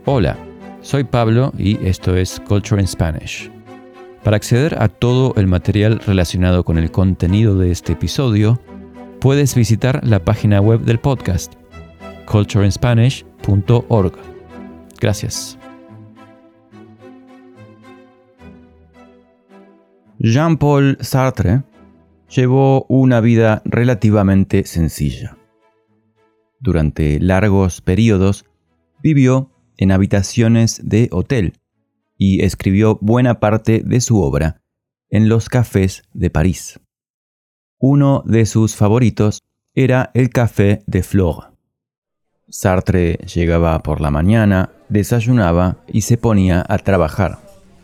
Hola, soy Pablo y esto es Culture in Spanish. Para acceder a todo el material relacionado con el contenido de este episodio, puedes visitar la página web del podcast, cultureinspanish.org. Gracias. Jean-Paul Sartre llevó una vida relativamente sencilla. Durante largos periodos vivió en habitaciones de hotel y escribió buena parte de su obra en los cafés de París. Uno de sus favoritos era el Café de Flore. Sartre llegaba por la mañana, desayunaba y se ponía a trabajar.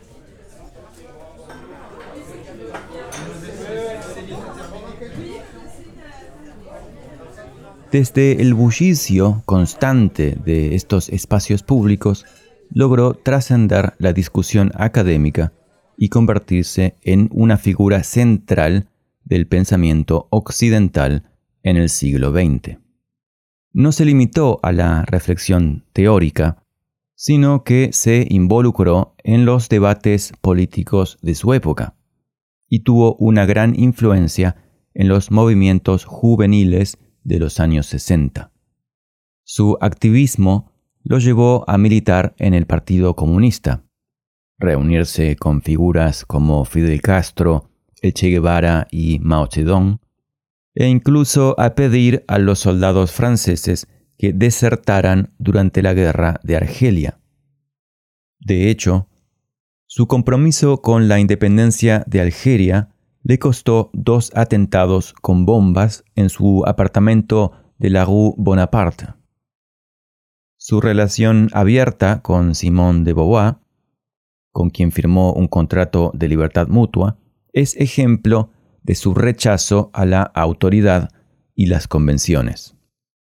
Desde el bullicio constante de estos espacios públicos, logró trascender la discusión académica y convertirse en una figura central del pensamiento occidental en el siglo XX. No se limitó a la reflexión teórica, sino que se involucró en los debates políticos de su época y tuvo una gran influencia en los movimientos juveniles de los años 60. Su activismo lo llevó a militar en el Partido Comunista, reunirse con figuras como Fidel Castro, el Che Guevara y Mao Zedong, e incluso a pedir a los soldados franceses que desertaran durante la guerra de Argelia. De hecho, su compromiso con la independencia de Algeria le costó 2 atentados con bombas en su apartamento de la Rue Bonaparte. Su relación abierta con Simone de Beauvoir, con quien firmó un contrato de libertad mutua, es ejemplo de su rechazo a la autoridad y las convenciones.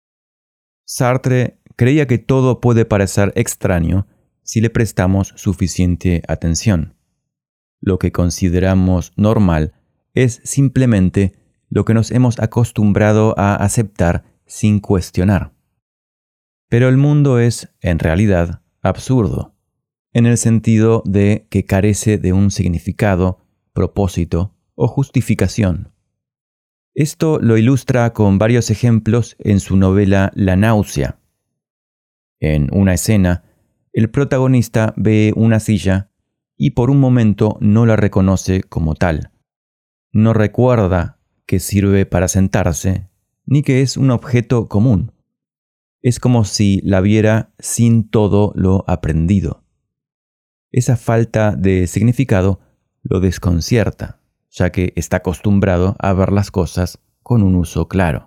Sartre creía que todo puede parecer extraño si le prestamos suficiente atención. Lo que consideramos normal es simplemente lo que nos hemos acostumbrado a aceptar sin cuestionar. Pero el mundo es, en realidad, absurdo, en el sentido de que carece de un significado, propósito o justificación. Esto lo ilustra con varios ejemplos en su novela La náusea. En una escena, el protagonista ve una silla y por un momento no la reconoce como tal. No recuerda que sirve para sentarse, ni que es un objeto común. Es como si la viera sin todo lo aprendido. Esa falta de significado lo desconcierta, ya que está acostumbrado a ver las cosas con un uso claro.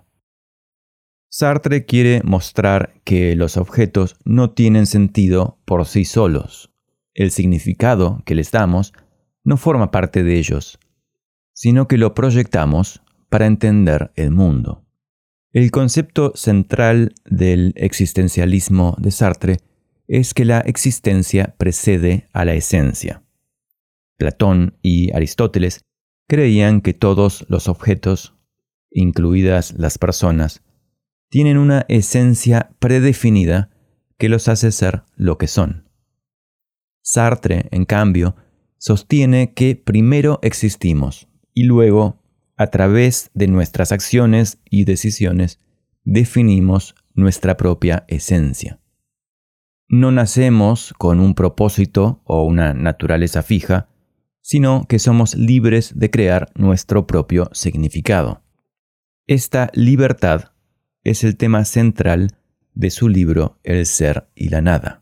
Sartre quiere mostrar que los objetos no tienen sentido por sí solos. El significado que les damos no forma parte de ellos, sino que lo proyectamos para entender el mundo. El concepto central del existencialismo de Sartre es que la existencia precede a la esencia. Platón y Aristóteles creían que todos los objetos, incluidas las personas, tienen una esencia predefinida que los hace ser lo que son. Sartre, en cambio, sostiene que primero existimos y luego, a través de nuestras acciones y decisiones, definimos nuestra propia esencia. No nacemos con un propósito o una naturaleza fija, sino que somos libres de crear nuestro propio significado. Esta libertad es el tema central de su libro El ser y la nada.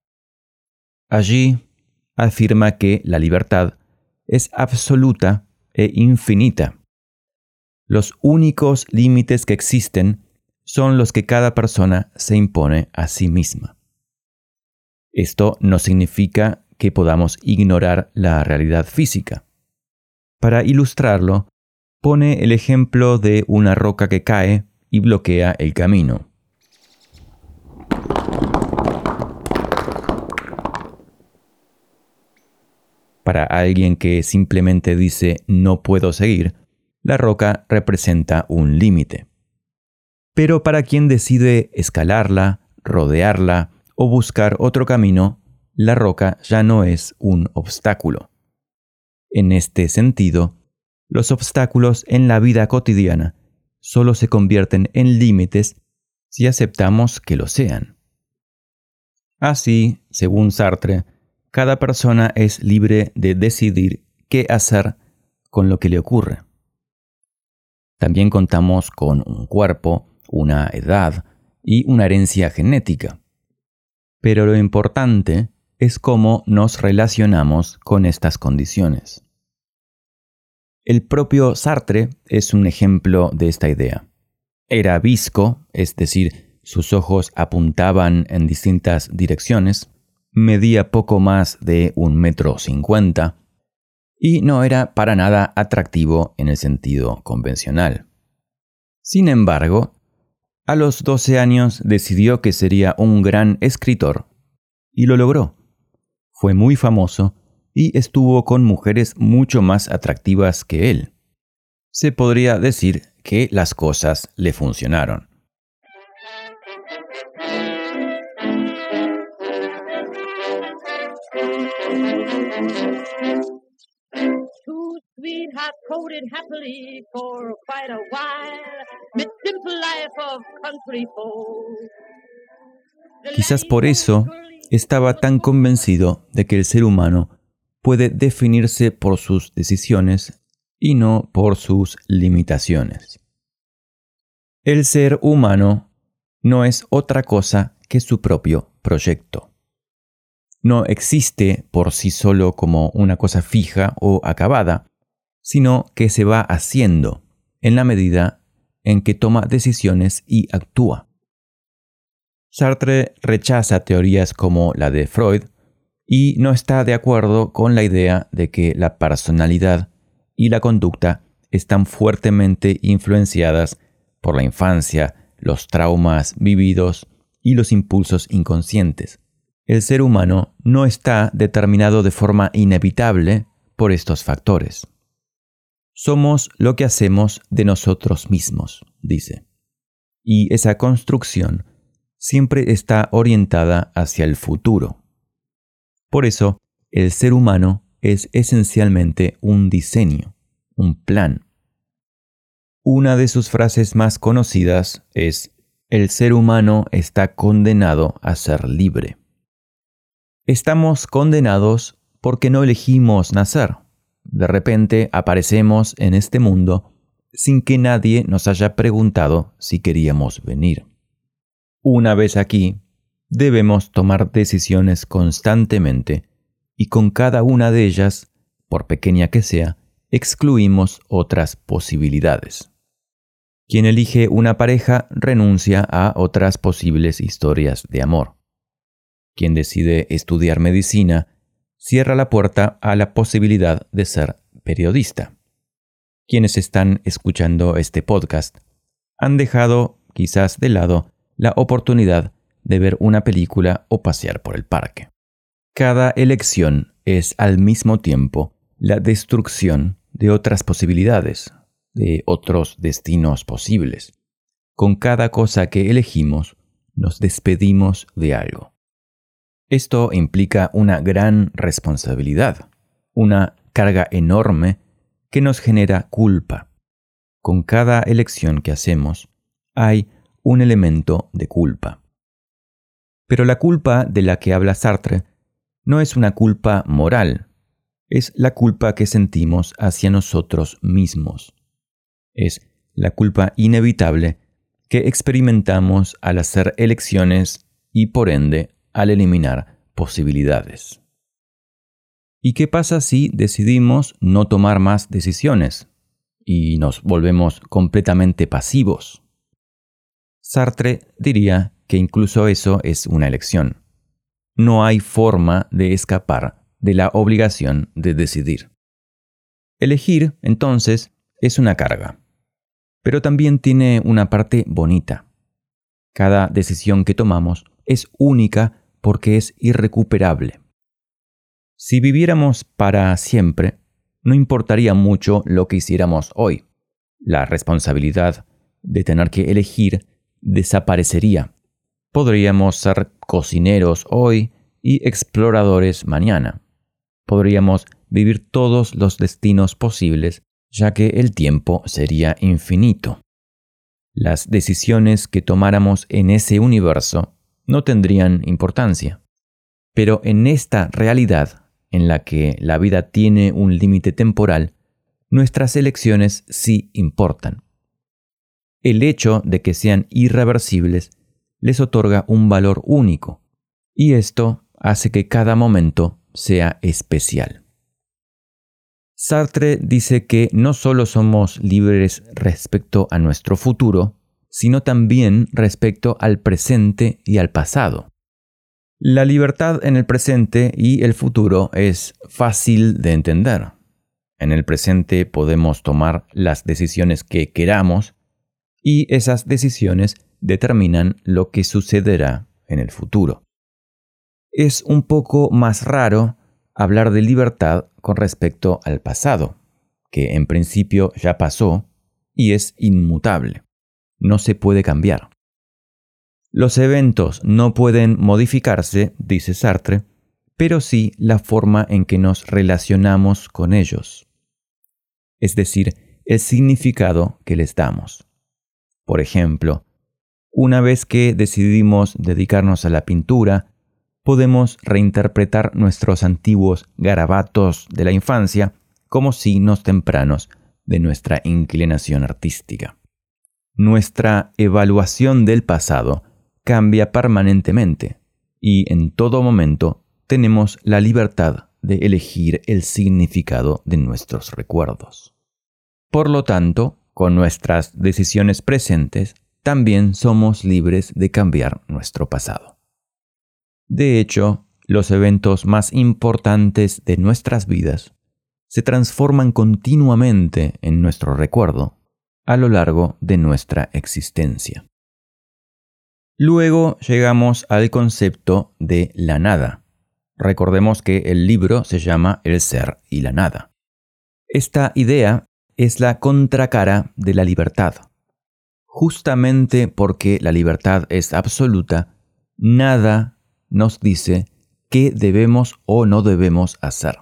Allí afirma que la libertad es absoluta e infinita. Los únicos límites que existen son los que cada persona se impone a sí misma. Esto no significa que podamos ignorar la realidad física. Para ilustrarlo, pone el ejemplo de una roca que cae y bloquea el camino. Para alguien que simplemente dice no puedo seguir, la roca representa un límite. Pero para quien decide escalarla, rodearla o buscar otro camino, la roca ya no es un obstáculo. En este sentido, los obstáculos en la vida cotidiana solo se convierten en límites si aceptamos que lo sean. Así, según Sartre, cada persona es libre de decidir qué hacer con lo que le ocurre. También contamos con un cuerpo, una edad y una herencia genética. Pero lo importante es cómo nos relacionamos con estas condiciones. El propio Sartre es un ejemplo de esta idea. Era visco, es decir, sus ojos apuntaban en distintas direcciones, medía poco más de 1,50 m y no era para nada atractivo en el sentido convencional. Sin embargo, a los 12 años decidió que sería un gran escritor y lo logró. Fue muy famoso y estuvo con mujeres mucho más atractivas que él. Se podría decir que las cosas le funcionaron. Two sweethearts courted happily for quite a while, mid simple life of country folk. Quizás por eso estaba tan convencido de que el ser humano puede definirse por sus decisiones y no por sus limitaciones. El ser humano no es otra cosa que su propio proyecto. No existe por sí solo como una cosa fija o acabada, sino que se va haciendo en la medida en que toma decisiones y actúa. Sartre rechaza teorías como la de Freud y no está de acuerdo con la idea de que la personalidad y la conducta están fuertemente influenciadas por la infancia, los traumas vividos y los impulsos inconscientes. El ser humano no está determinado de forma inevitable por estos factores. Somos lo que hacemos de nosotros mismos, dice. Y esa construcción siempre está orientada hacia el futuro. Por eso, el ser humano es esencialmente un diseño, un plan. Una de sus frases más conocidas es: el ser humano está condenado a ser libre. Estamos condenados porque no elegimos nacer. De repente aparecemos en este mundo sin que nadie nos haya preguntado si queríamos venir. Una vez aquí, debemos tomar decisiones constantemente y con cada una de ellas, por pequeña que sea, excluimos otras posibilidades. Quien elige una pareja renuncia a otras posibles historias de amor. Quien decide estudiar medicina cierra la puerta a la posibilidad de ser periodista. Quienes están escuchando este podcast han dejado quizás de lado la oportunidad de ver una película o pasear por el parque. Cada elección es al mismo tiempo la destrucción de otras posibilidades, de otros destinos posibles. Con cada cosa que elegimos, nos despedimos de algo. Esto implica una gran responsabilidad, una carga enorme que nos genera culpa. Con cada elección que hacemos, hay un elemento de culpa. Pero la culpa de la que habla Sartre no es una culpa moral, es la culpa que sentimos hacia nosotros mismos. Es la culpa inevitable que experimentamos al hacer elecciones y por ende al eliminar posibilidades. ¿Y qué pasa si decidimos no tomar más decisiones y nos volvemos completamente pasivos? Sartre diría que incluso eso es una elección. No hay forma de escapar de la obligación de decidir. Elegir, entonces, es una carga, pero también tiene una parte bonita. Cada decisión que tomamos es única porque es irrecuperable. Si viviéramos para siempre, no importaría mucho lo que hiciéramos hoy. La responsabilidad de tener que elegir desaparecería. Podríamos ser cocineros hoy y exploradores mañana. Podríamos vivir todos los destinos posibles, ya que el tiempo sería infinito. Las decisiones que tomáramos en ese universo no tendrían importancia. Pero en esta realidad, en la que la vida tiene un límite temporal, nuestras elecciones sí importan. El hecho de que sean irreversibles les otorga un valor único, y esto hace que cada momento sea especial. Sartre dice que no solo somos libres respecto a nuestro futuro, sino también respecto al presente y al pasado. La libertad en el presente y el futuro es fácil de entender. En el presente podemos tomar las decisiones que queramos y esas decisiones determinan lo que sucederá en el futuro. Es un poco más raro hablar de libertad con respecto al pasado, que en principio ya pasó y es inmutable. No se puede cambiar. Los eventos no pueden modificarse, dice Sartre, pero sí la forma en que nos relacionamos con ellos. Es decir, el significado que les damos. Por ejemplo, una vez que decidimos dedicarnos a la pintura, podemos reinterpretar nuestros antiguos garabatos de la infancia como signos tempranos de nuestra inclinación artística. Nuestra evaluación del pasado cambia permanentemente y en todo momento tenemos la libertad de elegir el significado de nuestros recuerdos. Por lo tanto, con nuestras decisiones presentes, también somos libres de cambiar nuestro pasado. De hecho, los eventos más importantes de nuestras vidas se transforman continuamente en nuestro recuerdo a lo largo de nuestra existencia. Luego llegamos al concepto de la nada. Recordemos que el libro se llama El ser y la nada. Esta idea es la contracara de la libertad. Justamente porque la libertad es absoluta, nada nos dice qué debemos o no debemos hacer.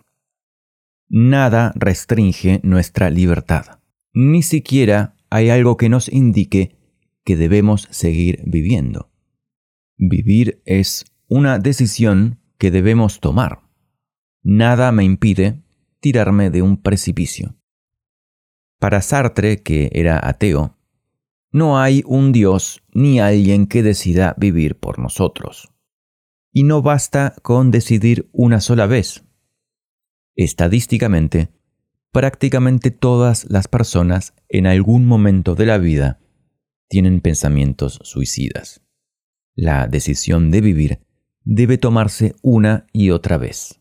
Nada restringe nuestra libertad. Ni siquiera hay algo que nos indique que debemos seguir viviendo. Vivir es una decisión que debemos tomar. Nada me impide tirarme de un precipicio. Para Sartre, que era ateo, no hay un Dios ni alguien que decida vivir por nosotros. Y no basta con decidir una sola vez. Estadísticamente, prácticamente todas las personas en algún momento de la vida tienen pensamientos suicidas. La decisión de vivir debe tomarse una y otra vez.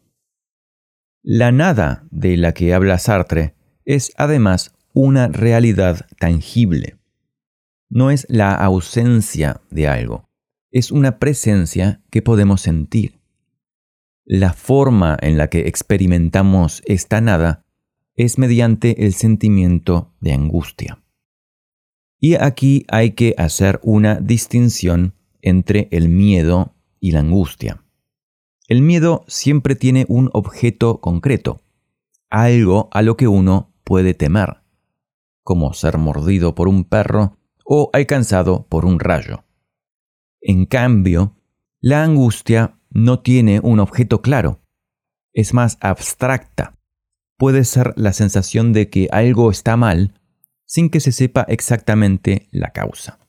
La nada de la que habla Sartre es además una realidad tangible. No es la ausencia de algo, es una presencia que podemos sentir. La forma en la que experimentamos esta nada es mediante el sentimiento de angustia. Y aquí hay que hacer una distinción entre el miedo y la angustia. El miedo siempre tiene un objeto concreto, algo a lo que uno puede temer, como ser mordido por un perro o alcanzado por un rayo. En cambio, la angustia no tiene un objeto claro, es más abstracta. Puede ser la sensación de que algo está mal sin que se sepa exactamente la causa.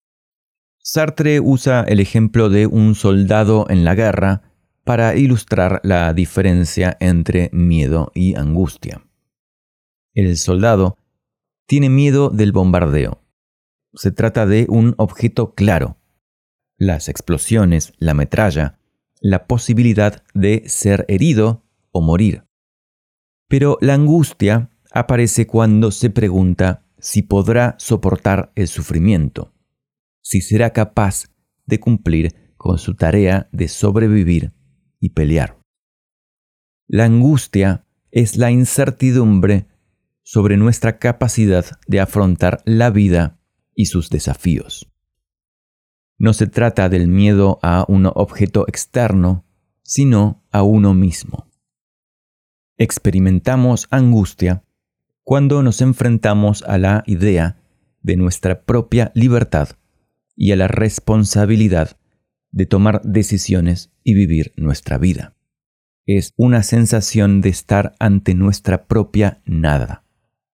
Sartre usa el ejemplo de un soldado en la guerra para ilustrar la diferencia entre miedo y angustia. El soldado tiene miedo del bombardeo. Se trata de un objeto claro. Las explosiones, la metralla, la posibilidad de ser herido o morir. Pero la angustia aparece cuando se pregunta si podrá soportar el sufrimiento, si será capaz de cumplir con su tarea de sobrevivir y pelear. La angustia es la incertidumbre sobre nuestra capacidad de afrontar la vida y sus desafíos. No se trata del miedo a un objeto externo, sino a uno mismo. Experimentamos angustia cuando nos enfrentamos a la idea de nuestra propia libertad y a la responsabilidad de tomar decisiones y vivir nuestra vida. Es una sensación de estar ante nuestra propia nada.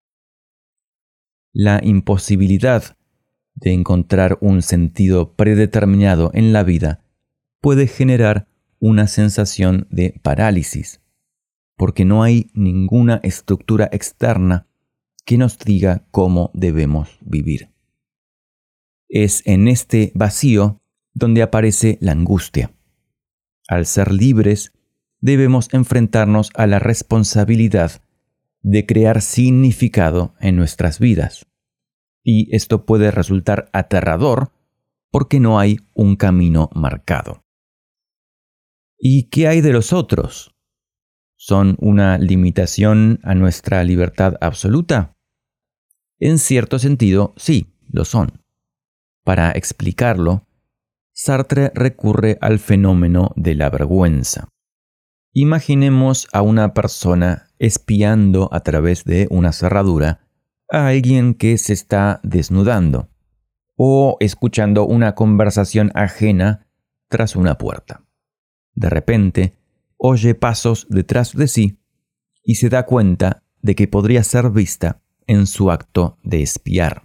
La imposibilidad de encontrar un sentido predeterminado en la vida puede generar una sensación de parálisis, porque no hay ninguna estructura externa que nos diga cómo debemos vivir. Es en este vacío donde aparece la angustia. Al ser libres, debemos enfrentarnos a la responsabilidad de crear significado en nuestras vidas. Y esto puede resultar aterrador porque no hay un camino marcado. ¿Y qué hay de los otros? ¿Son una limitación a nuestra libertad absoluta? En cierto sentido, sí, lo son. Para explicarlo, Sartre recurre al fenómeno de la vergüenza. Imaginemos a una persona espiando a través de una cerradura a alguien que se está desnudando o escuchando una conversación ajena tras una puerta. De repente, oye pasos detrás de sí y se da cuenta de que podría ser vista en su acto de espiar.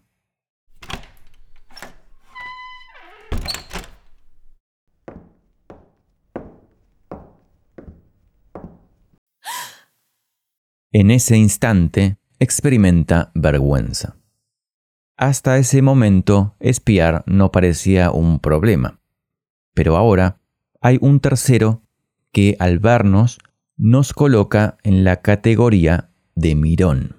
En ese instante, experimenta vergüenza. Hasta ese momento, espiar no parecía un problema. Pero ahora hay un tercero que al vernos nos coloca en la categoría de mirón.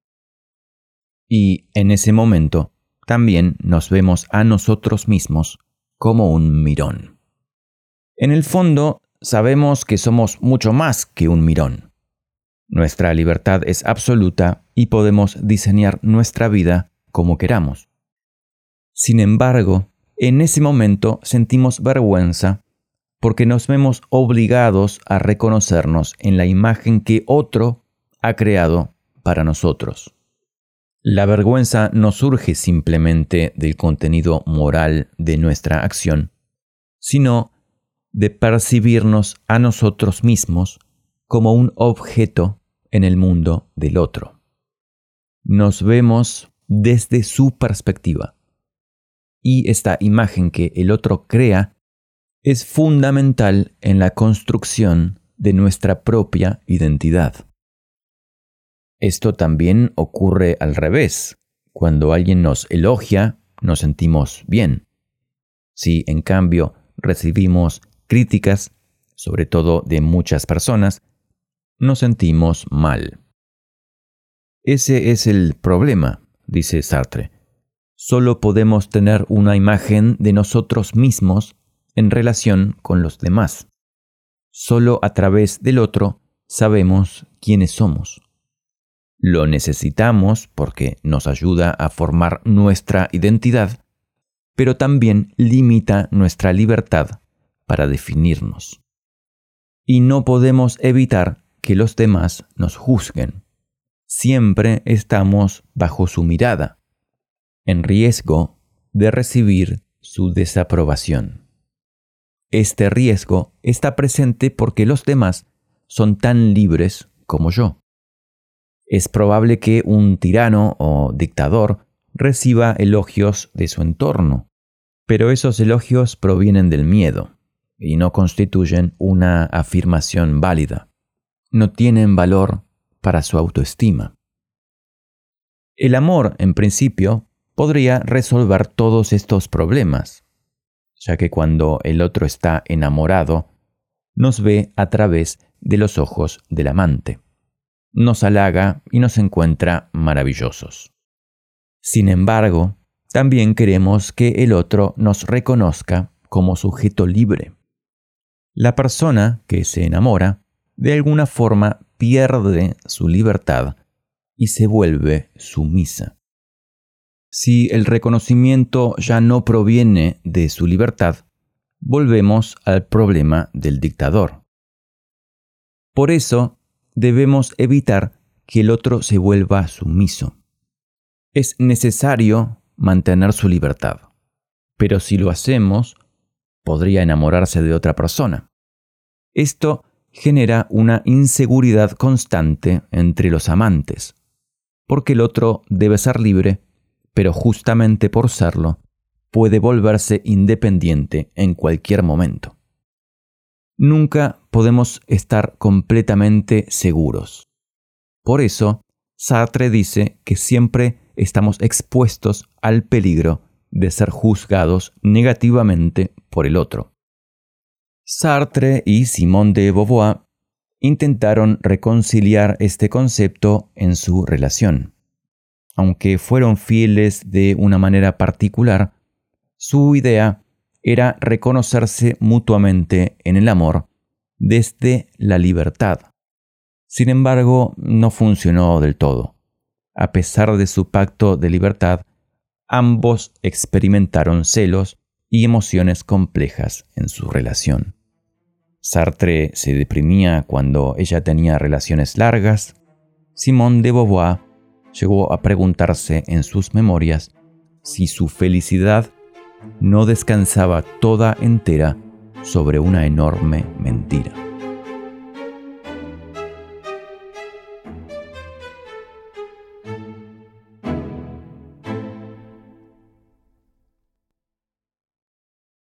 Y en ese momento también nos vemos a nosotros mismos como un mirón. En el fondo, sabemos que somos mucho más que un mirón. Nuestra libertad es absoluta y podemos diseñar nuestra vida como queramos. Sin embargo, en ese momento sentimos vergüenza porque nos vemos obligados a reconocernos en la imagen que otro ha creado para nosotros. La vergüenza no surge simplemente del contenido moral de nuestra acción, sino de percibirnos a nosotros mismos como un objeto en el mundo del otro. Nos vemos desde su perspectiva, y esta imagen que el otro crea es fundamental en la construcción de nuestra propia identidad. Esto también ocurre al revés. Cuando alguien nos elogia, nos sentimos bien. Si, en cambio, recibimos críticas, sobre todo de muchas personas, nos sentimos mal. Ese es el problema, dice Sartre. Solo podemos tener una imagen de nosotros mismos en relación con los demás. Solo a través del otro sabemos quiénes somos. Lo necesitamos porque nos ayuda a formar nuestra identidad, pero también limita nuestra libertad para definirnos. Y no podemos evitar que los demás nos juzguen. Siempre estamos bajo su mirada, en riesgo de recibir su desaprobación. Este riesgo está presente porque los demás son tan libres como yo. Es probable que un tirano o dictador reciba elogios de su entorno, pero esos elogios provienen del miedo y no constituyen una afirmación válida. No tienen valor para su autoestima. El amor, en principio, podría resolver todos estos problemas, ya que cuando el otro está enamorado, nos ve a través de los ojos del amante. Nos halaga y nos encuentra maravillosos. Sin embargo, también queremos que el otro nos reconozca como sujeto libre. La persona que se enamora, de alguna forma, pierde su libertad y se vuelve sumisa. Si el reconocimiento ya no proviene de su libertad, volvemos al problema del dictador. Por eso, debemos evitar que el otro se vuelva sumiso. Es necesario mantener su libertad, pero si lo hacemos, podría enamorarse de otra persona. Esto genera una inseguridad constante entre los amantes, porque el otro debe ser libre, pero justamente por serlo, puede volverse independiente en cualquier momento. Nunca podemos estar completamente seguros. Por eso, Sartre dice que siempre estamos expuestos al peligro de ser juzgados negativamente por el otro. Sartre y Simone de Beauvoir intentaron reconciliar este concepto en su relación. Aunque fueron fieles de una manera particular, su idea era reconocerse mutuamente en el amor desde la libertad. Sin embargo, no funcionó del todo. A pesar de su pacto de libertad, ambos experimentaron celos y emociones complejas en su relación. Sartre se deprimía cuando ella tenía relaciones largas. Simone de Beauvoir llegó a preguntarse en sus memorias si su felicidad no descansaba toda entera sobre una enorme mentira.